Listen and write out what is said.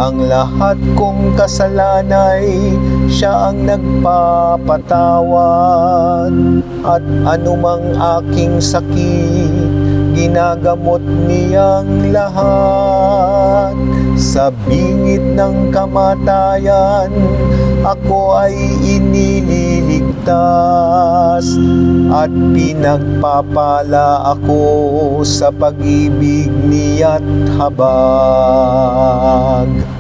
Ang lahat kong kasalanay, siya ang nagpapatawad. At anumang aking sakit, ginagamot niyang lahat. Sa bingit ng kamatayan, ako ay inililigtas. At pinagpapala ako sa pag-ibig niya't habag.